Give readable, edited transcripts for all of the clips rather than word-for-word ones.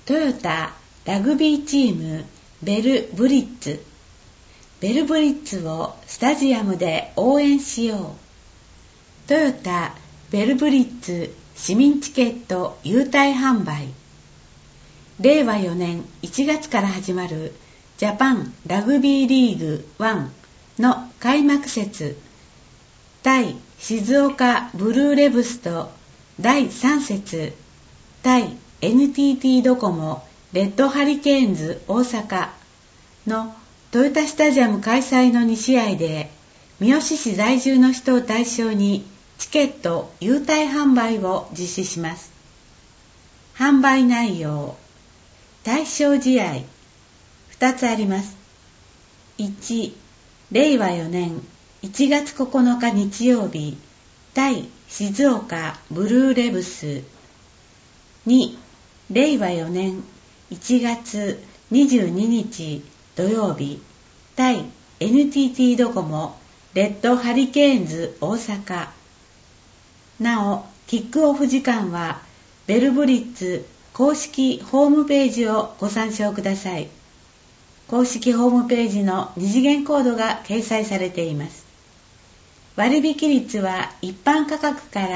トヨタラグビーチームベルブリッツ。ベルブリッツをスタジアムで応援しよう。トヨタベルブリッツ市民チケット優待販売。令和4年1月から始まるジャパンラグビーリーグ1の開幕節、対静岡ブルーレヴスと第3節対 NTT ドコモレッドハリケーンズ大阪のトヨタスタジアム開催の2試合で、三好市在住の人を対象にチケット優待販売を実施します。販売内容、対象試合2つあります。1、令和4年1月9日日曜日対静岡ブルーレヴス。2、令和4年1月22日土曜日対 NTT ドコモレッドハリケーンズ大阪。なお、キックオフ時間はベルブリッツ公式ホームページをご参照ください。公式ホームページの二次元コードが掲載されています。割引率は一般価格から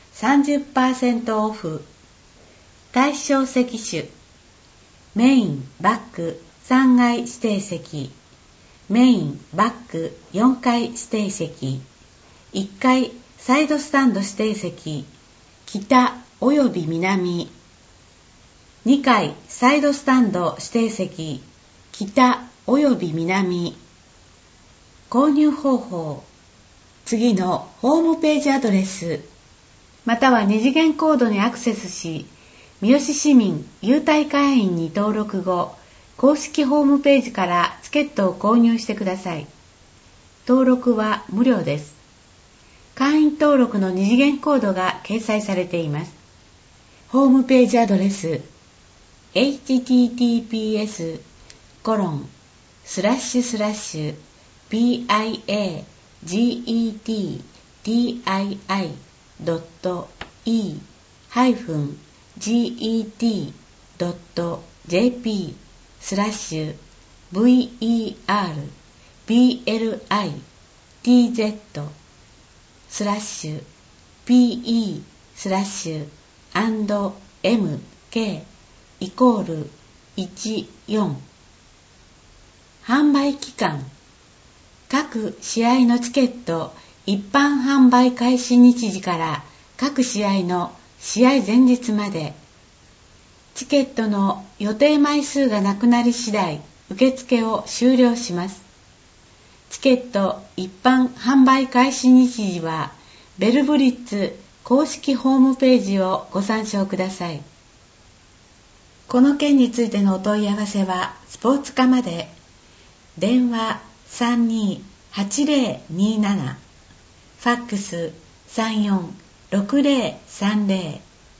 30% オフ。対象席種、メイン、バック、3階指定席、メイン、バック、4階指定席、1階サイドスタンド指定席、北および南、2階サイドスタンド指定席、北および南。購入方法、次のホームページアドレス、または二次元コードにアクセスし、三好市民優待会員に登録後、公式ホームページからチケットを購入してください。登録は無料です。会員登録の二次元コードが掲載されています。ホームページアドレス https://ver/and-mk=14。販売期間、各試合のチケット一般販売開始日時から各試合の試合前日まで。チケットの予定枚数がなくなり次第、受付を終了します。チケット一般販売開始日時は、ベルブリッツ公式ホームページをご参照ください。この件についてのお問い合わせは、スポーツ課まで。電話328027、ファックス346030。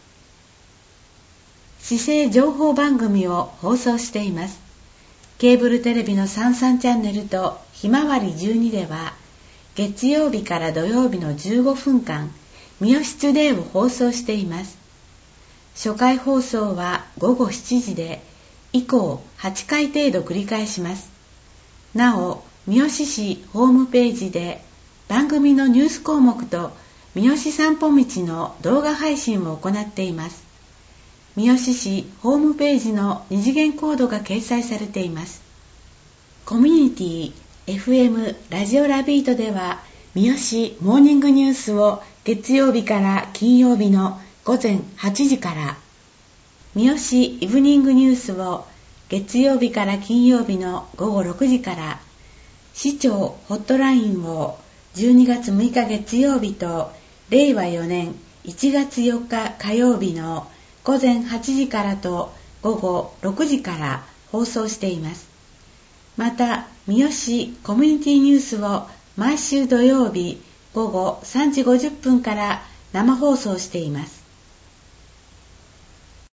市政情報番組を放送しています。ケーブルテレビの33チャンネルとひまわり12では、月曜日から土曜日の15分間、三好トゥデイを放送しています。初回放送は午後7時で、以降8回程度繰り返します。なお、三好市ホームページで番組のニュース項目と三好散歩道の動画配信を行っています。三好市ホームページの二次元コードが掲載されています。コミュニティ FM ラジオラビートでは、三好モーニングニュースを月曜日から金曜日の午前8時から、三好イブニングニュースを月曜日から金曜日の午後6時から、市長ホットラインを12月6日月曜日と令和4年1月4日火曜日の午前8時からと午後6時から放送しています。また、三好コミュニティニュースを毎週土曜日午後3時50分から生放送しています。